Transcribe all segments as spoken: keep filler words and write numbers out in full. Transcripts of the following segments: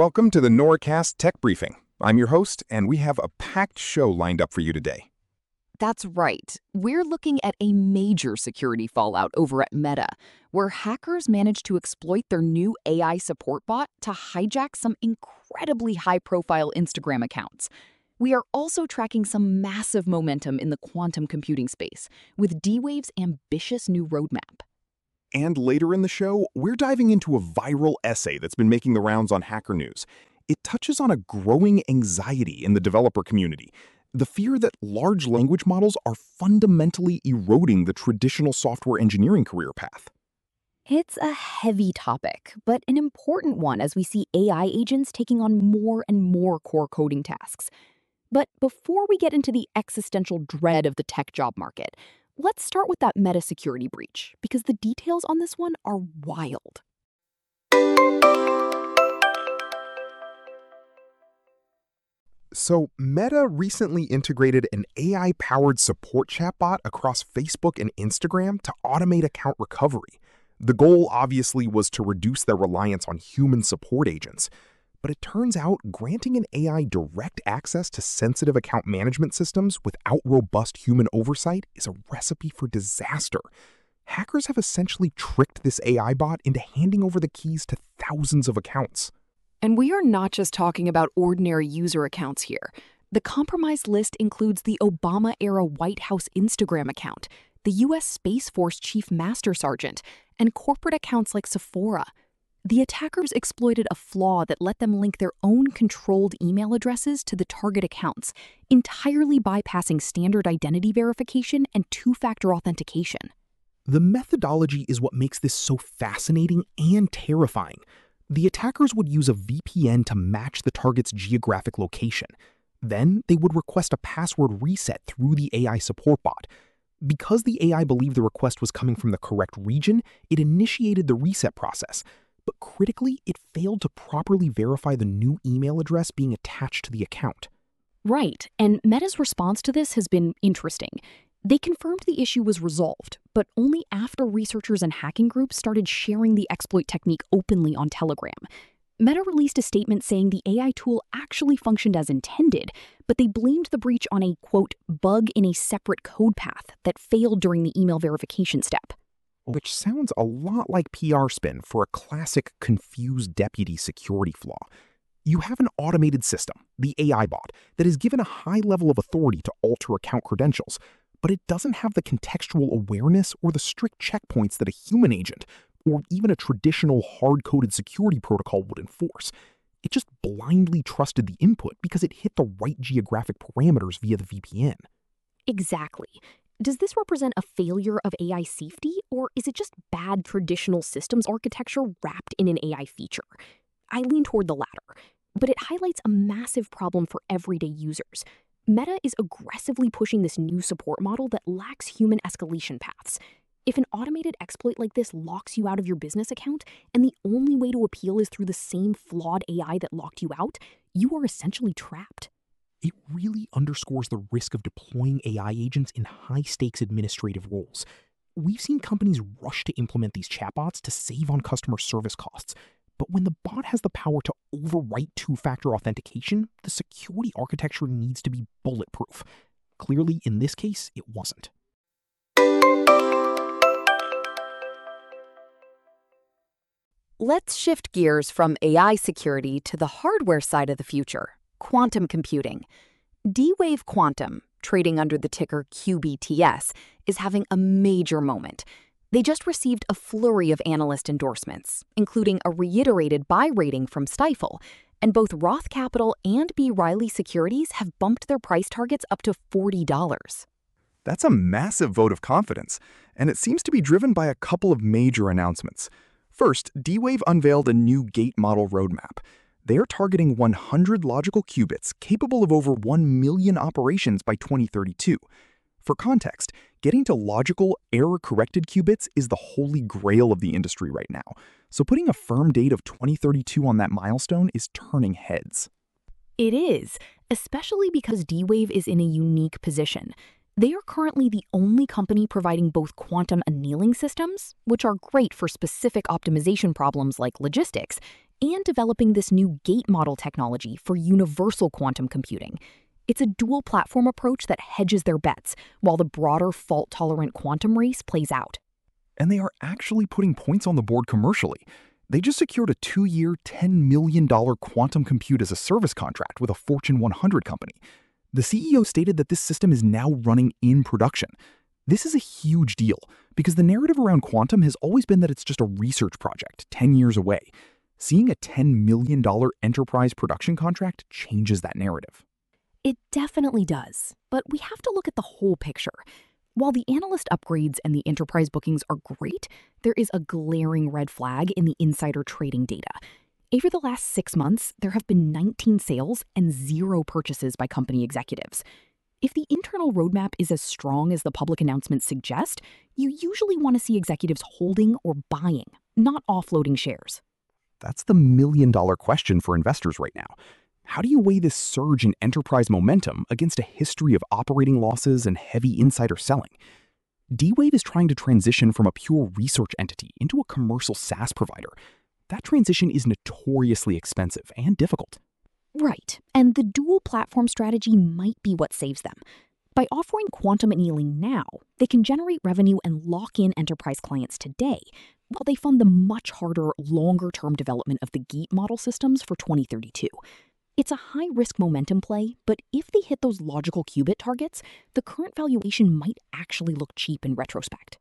Welcome to the Norcast Tech Briefing. I'm your host, and we have a packed show lined up for you today. That's right. We're looking at a major security fallout over at Meta, where hackers managed to exploit their new A I support bot to hijack some incredibly high-profile Instagram accounts. We are also tracking some massive momentum in the quantum computing space, with D-Wave's ambitious new roadmap. And later in the show, we're diving into a viral essay that's been making the rounds on Hacker News. It touches on a growing anxiety in the developer community, the fear that large language models are fundamentally eroding the traditional software engineering career path. It's a heavy topic, but an important one as we see A I agents taking on more and more core coding tasks. But before we get into the existential dread of the tech job market, let's start with that Meta security breach, because the details on this one are wild. So, Meta recently integrated an A I-powered support chatbot across Facebook and Instagram to automate account recovery. The goal, obviously, was to reduce their reliance on human support agents. But it turns out granting an A I direct access to sensitive account management systems without robust human oversight is a recipe for disaster. Hackers have essentially tricked this A I bot into handing over the keys to thousands of accounts. And we are not just talking about ordinary user accounts here. The compromised list includes the Obama-era White House Instagram account, the U S Space Force Chief Master Sergeant, and corporate accounts like Sephora. The attackers exploited a flaw that let them link their own controlled email addresses to the target accounts, entirely bypassing standard identity verification and two-factor authentication. The methodology is what makes this so fascinating and terrifying. The attackers would use a V P N to match the target's geographic location. Then they would request a password reset through the A I support bot. Because the A I believed the request was coming from the correct region, it initiated the reset process. But critically, it failed to properly verify the new email address being attached to the account. Right, and Meta's response to this has been interesting. They confirmed the issue was resolved, but only after researchers and hacking groups started sharing the exploit technique openly on Telegram. Meta released a statement saying the A I tool actually functioned as intended, but they blamed the breach on a, quote, bug in a separate code path that failed during the email verification step. Which sounds a lot like P R spin for a classic confused deputy security flaw. You have an automated system, the A I bot, that is given a high level of authority to alter account credentials, but it doesn't have the contextual awareness or the strict checkpoints that a human agent, or even a traditional hard-coded security protocol would enforce. It just blindly trusted the input because it hit the right geographic parameters via the V P N. Exactly. Does this represent a failure of A I safety, or is it just bad traditional systems architecture wrapped in an A I feature? I lean toward the latter, but it highlights a massive problem for everyday users. Meta is aggressively pushing this new support model that lacks human escalation paths. If an automated exploit like this locks you out of your business account, and the only way to appeal is through the same flawed A I that locked you out, you are essentially trapped. It really underscores the risk of deploying A I agents in high-stakes administrative roles. We've seen companies rush to implement these chatbots to save on customer service costs. But when the bot has the power to overwrite two-factor authentication, the security architecture needs to be bulletproof. Clearly, in this case, it wasn't. Let's shift gears from A I security to the hardware side of the future. Quantum computing. D-Wave Quantum, trading under the ticker Q B T S, is having a major moment. They just received a flurry of analyst endorsements, including a reiterated buy rating from Stifel, and both Roth Capital and B. Riley Securities have bumped their price targets up to forty dollars. That's a massive vote of confidence, and it seems to be driven by a couple of major announcements. First, D-Wave unveiled a new gate model roadmap. They're targeting one hundred logical qubits capable of over one million operations by twenty thirty-two. For context, getting to logical, error-corrected qubits is the holy grail of the industry right now, so putting a firm date of twenty thirty-two on that milestone is turning heads. It is, especially because D-Wave is in a unique position. They are currently the only company providing both quantum annealing systems, which are great for specific optimization problems like logistics, and developing this new gate model technology for universal quantum computing. It's a dual-platform approach that hedges their bets while the broader fault-tolerant quantum race plays out. And they are actually putting points on the board commercially. They just secured a two-year, ten million dollars quantum compute as a service contract with a Fortune one hundred company. The C E O stated that this system is now running in production. This is a huge deal because the narrative around quantum has always been that it's just a research project ten years away. Seeing a ten million dollars enterprise production contract changes that narrative. It definitely does, but we have to look at the whole picture. While the analyst upgrades and the enterprise bookings are great, there is a glaring red flag in the insider trading data. Over the last six months, there have been nineteen sales and zero purchases by company executives. If the internal roadmap is as strong as the public announcements suggest, you usually want to see executives holding or buying, not offloading shares. That's the million-dollar question for investors right now. How do you weigh this surge in enterprise momentum against a history of operating losses and heavy insider selling? D-Wave is trying to transition from a pure research entity into a commercial SaaS provider. That transition is notoriously expensive and difficult. Right, and the dual platform strategy might be what saves them. By offering quantum annealing now, they can generate revenue and lock in enterprise clients today, while they fund the much harder, longer-term development of the gate model systems for twenty thirty-two. It's a high-risk momentum play, but if they hit those logical qubit targets, the current valuation might actually look cheap in retrospect.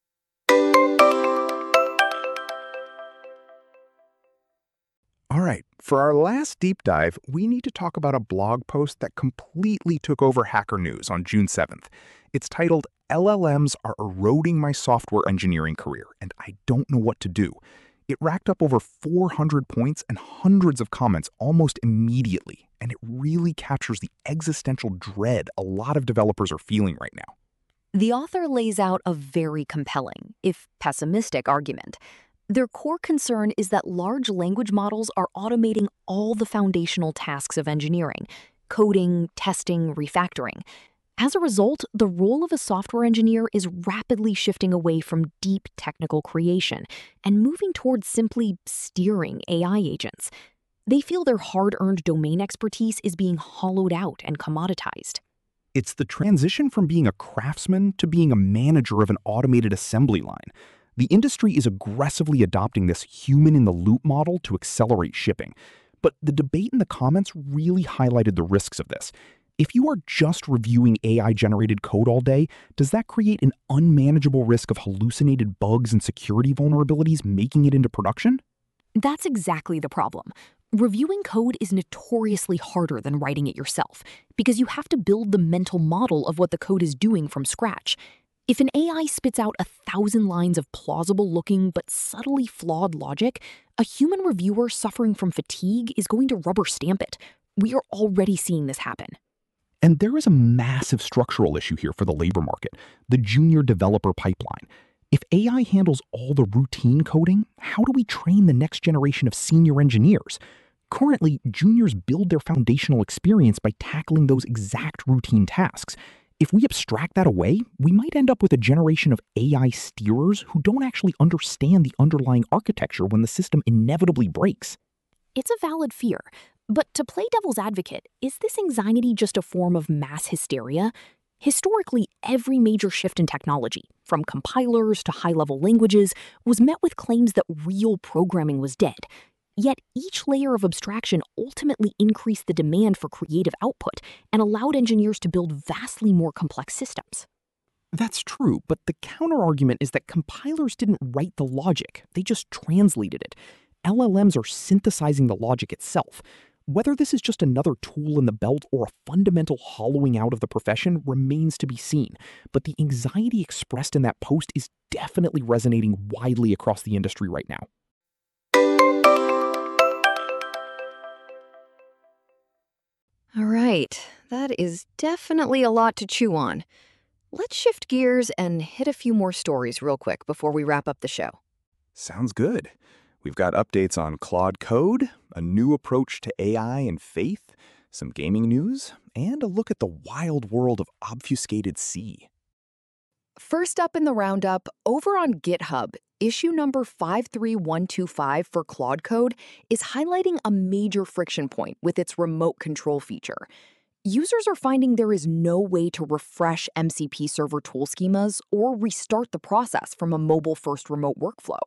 All right, for our last deep dive, we need to talk about a blog post that completely took over Hacker News on June seventh. It's titled, "L L Ms are eroding my software engineering career, and I don't know what to do." It racked up over four hundred points and hundreds of comments almost immediately, and it really captures the existential dread a lot of developers are feeling right now. The author lays out a very compelling, if pessimistic, argument. Their core concern is that large language models are automating all the foundational tasks of engineering: coding, testing, refactoring. As a result, the role of a software engineer is rapidly shifting away from deep technical creation and moving towards simply steering A I agents. They feel their hard-earned domain expertise is being hollowed out and commoditized. It's the transition from being a craftsman to being a manager of an automated assembly line. The industry is aggressively adopting this human-in-the-loop model to accelerate shipping. But the debate in the comments really highlighted the risks of this. If you are just reviewing A I-generated code all day, does that create an unmanageable risk of hallucinated bugs and security vulnerabilities making it into production? That's exactly the problem. Reviewing code is notoriously harder than writing it yourself, because you have to build the mental model of what the code is doing from scratch. If an A I spits out a thousand lines of plausible-looking but subtly flawed logic, a human reviewer suffering from fatigue is going to rubber stamp it. We are already seeing this happen. And there is a massive structural issue here for the labor market, the junior developer pipeline. If A I handles all the routine coding, how do we train the next generation of senior engineers? Currently, juniors build their foundational experience by tackling those exact routine tasks. If we abstract that away, we might end up with a generation of A I steerers who don't actually understand the underlying architecture when the system inevitably breaks. It's a valid fear. But to play devil's advocate, is this anxiety just a form of mass hysteria? Historically, every major shift in technology, from compilers to high-level languages, was met with claims that real programming was dead. Yet each layer of abstraction ultimately increased the demand for creative output and allowed engineers to build vastly more complex systems. That's true, but the counterargument is that compilers didn't write the logic, they just translated it. L L Ms are synthesizing the logic itself. Whether this is just another tool in the belt or a fundamental hollowing out of the profession remains to be seen, but the anxiety expressed in that post is definitely resonating widely across the industry right now. All right, that is definitely a lot to chew on. Let's shift gears and hit a few more stories real quick before we wrap up the show. Sounds good. We've got updates on Claude Code, a new approach to A I and faith, some gaming news, and a look at the wild world of obfuscated C. First up in the roundup, over on GitHub, issue number five three one two five for Claude Code is highlighting a major friction point with its remote control feature. Users are finding there is no way to refresh M C P server tool schemas or restart the process from a mobile-first remote workflow.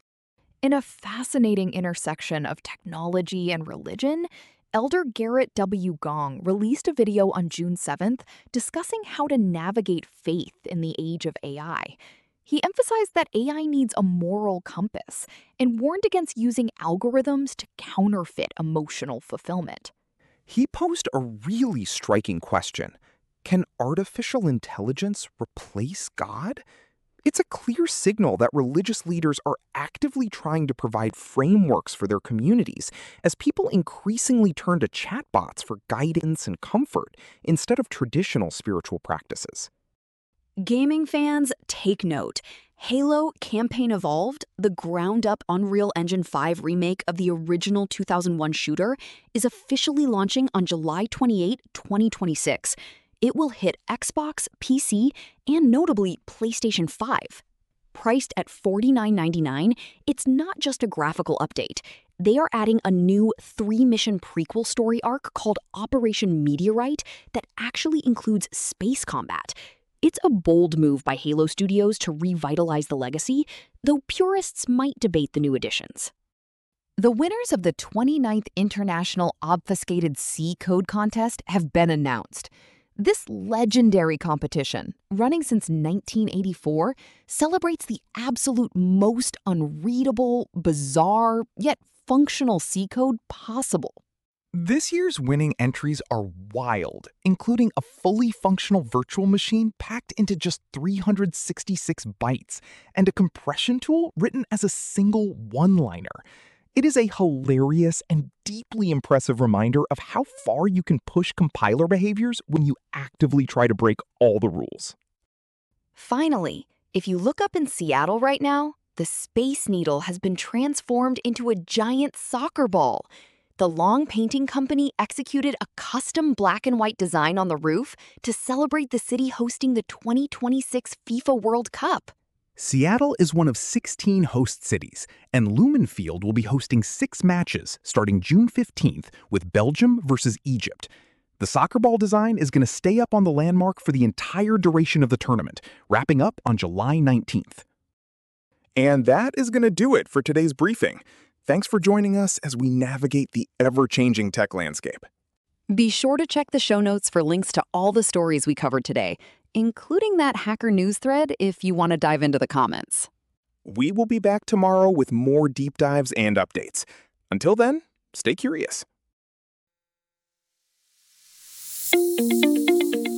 In a fascinating intersection of technology and religion, Elder Garrett W. Gong released a video on June seventh discussing how to navigate faith in the age of A I. He emphasized that A I needs a moral compass and warned against using algorithms to counterfeit emotional fulfillment. He posed a really striking question. Can artificial intelligence replace God? It's a clear signal that religious leaders are actively trying to provide frameworks for their communities as people increasingly turn to chatbots for guidance and comfort instead of traditional spiritual practices. Gaming fans, take note. Halo Campaign Evolved, the ground-up Unreal Engine five remake of the original two thousand one shooter, is officially launching on July twenty-eighth, twenty twenty-six. It will hit Xbox, P C, and notably PlayStation five. Priced at forty-nine ninety-nine, it's not just a graphical update. They are adding a new three-mission prequel story arc called Operation Meteorite that actually includes space combat. It's a bold move by Halo Studios to revitalize the legacy, though purists might debate the new additions. The winners of the twenty-ninth International Obfuscated C Code Contest have been announced. This legendary competition, running since nineteen eighty-four, celebrates the absolute most unreadable, bizarre, yet functional C code possible. This year's winning entries are wild, including a fully functional virtual machine packed into just three hundred sixty-six bytes and a compression tool written as a single one-liner. It is a hilarious and deeply impressive reminder of how far you can push compiler behaviors when you actively try to break all the rules. Finally, if you look up in Seattle right now, the Space Needle has been transformed into a giant soccer ball. The Long Painting Company executed a custom black and white design on the roof to celebrate the city hosting the twenty twenty-six FIFA World Cup. Seattle is one of sixteen host cities, and Lumen Field will be hosting six matches starting June fifteenth with Belgium versus Egypt. The soccer ball design is going to stay up on the landmark for the entire duration of the tournament, wrapping up on July nineteenth. And that is going to do it for today's briefing. Thanks for joining us as we navigate the ever-changing tech landscape. Be sure to check the show notes for links to all the stories we covered today, including that Hacker News thread if you want to dive into the comments. We will be back tomorrow with more deep dives and updates. Until then, stay curious.